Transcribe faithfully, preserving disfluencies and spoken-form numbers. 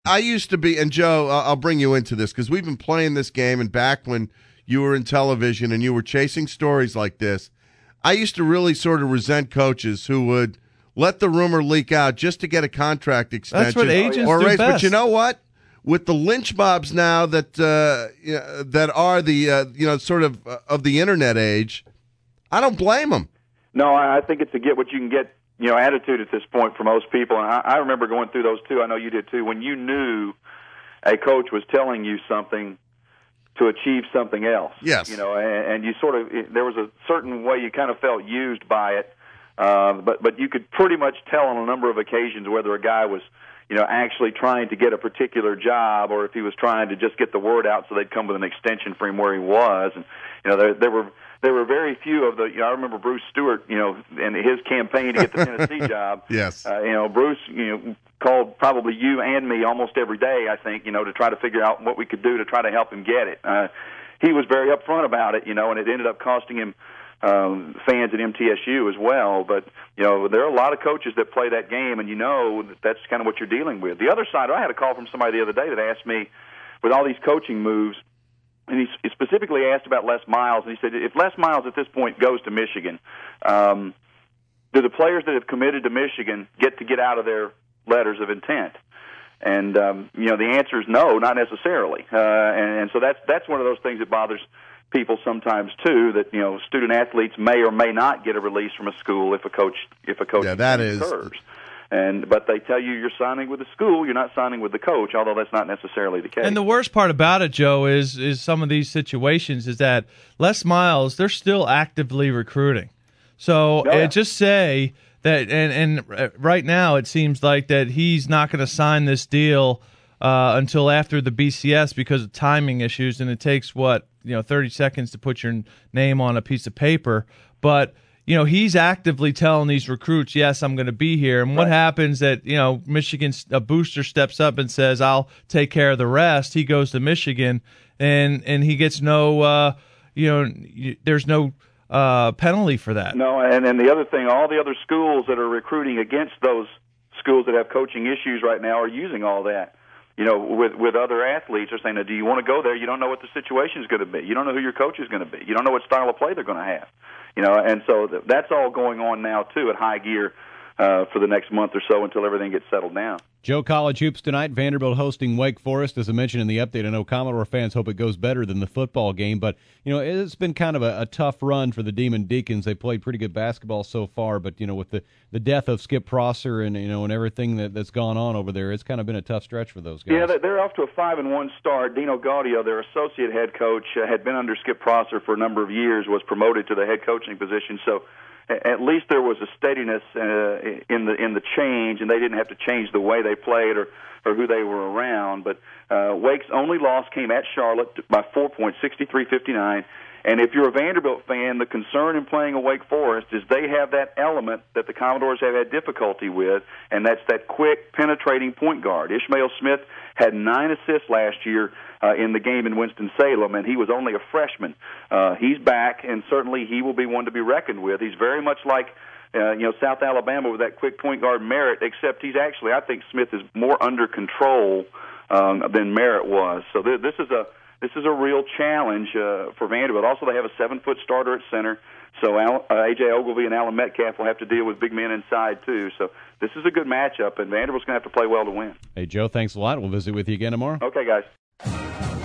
I used to be, and Joe, I'll bring you into this because we've been playing this game, and back when you were in television and you were chasing stories like this, I used to really sort of resent coaches who would let the rumor leak out just to get a contract extension. That's what agents or do raise, best. But you know what? With the lynch mobs now that uh, you know, that are the uh, you know sort of uh, of the internet age, I don't blame them. No, I think it's a get what you can get, you know, attitude at this point for most people. And I, I remember going through those too. I know you did too. When you knew a coach was telling you something to achieve something else. Yes. You know, and, and you sort of, it, there was a certain way you kind of felt used by it. Uh, but, but you could pretty much tell on a number of occasions whether a guy was, you know, actually trying to get a particular job or if he was trying to just get the word out so they'd come with an extension for him where he was. And, you know, there, there were, there were very few of the, you know, I remember Bruce Stewart, you know, and his campaign to get the Tennessee job. Yes. Uh, you know, Bruce, you know, called probably you and me almost every day, I think, you know, to try to figure out what we could do to try to help him get it. Uh, he was very upfront about it, you know, and it ended up costing him um, fans at M T S U as well. But, you know, there are a lot of coaches that play that game, and you know that that's kind of what you're dealing with. The other side, I had a call from somebody the other day that asked me, with all these coaching moves, and he specifically asked about Les Miles, and he said, if Les Miles at this point goes to Michigan, um, do the players that have committed to Michigan get to get out of their letters of intent? And, um, you know, the answer is no, not necessarily. Uh, and, and so that's that's one of those things that bothers people sometimes, too, that, you know, student-athletes may or may not get a release from a school if a coach if a coach yeah, that is occurs. And but they tell you you're signing with the school, you're not signing with the coach, although that's not necessarily the case. And the worst part about it, Joe, is is some of these situations is that Les Miles, they're still actively recruiting. So oh, yeah. uh, just say that, and, and right now it seems like that he's not going to sign this deal uh, until after the B C S because of timing issues, and it takes, what, you know, thirty seconds to put your name on a piece of paper. But you know, he's actively telling these recruits, yes, I'm going to be here. And what right. happens that, you know, Michigan, a booster steps up and says, I'll take care of the rest. He goes to Michigan and, and he gets no, uh, you know, there's no uh, penalty for that. No. And then the other thing, all the other schools that are recruiting against those schools that have coaching issues right now are using all that. You know, with with other athletes, are saying, do you want to go there? You don't know what the situation is going to be. You don't know who your coach is going to be. You don't know what style of play they're going to have. You know, and so th- that's all going on now, too, at High Gear uh, for the next month or so until everything gets settled down. Joe, college hoops tonight. Vanderbilt hosting Wake Forest. As I mentioned in the update, I know Commodore fans hope it goes better than the football game, but, you know, it's been kind of a, a tough run for the Demon Deacons. They played pretty good basketball so far, but, you know, with the, the death of Skip Prosser and, you know, and everything that, that's gone on over there, it's kind of been a tough stretch for those guys. Yeah, they're off to a five and one start. Dino Gaudio, their associate head coach, uh, had been under Skip Prosser for a number of years, was promoted to the head coaching position, so at least there was a steadiness uh, in the in the change, and they didn't have to change the way they played or, or who they were around. But uh, Wake's only loss came at Charlotte by four points, sixty-three fifty-nine. And if you're a Vanderbilt fan, the concern in playing a Wake Forest is they have that element that the Commodores have had difficulty with, and that's that quick, penetrating point guard. Ishmael Smith had nine assists last year uh, in the game in Winston-Salem, and he was only a freshman. Uh, he's back, and certainly he will be one to be reckoned with. He's very much like uh, you know, South Alabama with that quick point guard Merritt, except he's actually, I think Smith is more under control um, than Merritt was. So th- this is a This is a real challenge uh, for Vanderbilt. Also, they have a seven-foot starter at center, so Al, uh, A J Ogilvy and Alan Metcalf will have to deal with big men inside, too. So this is a good matchup, and Vanderbilt's going to have to play well to win. Hey, Joe, thanks a lot. We'll visit with you again tomorrow. Okay, guys.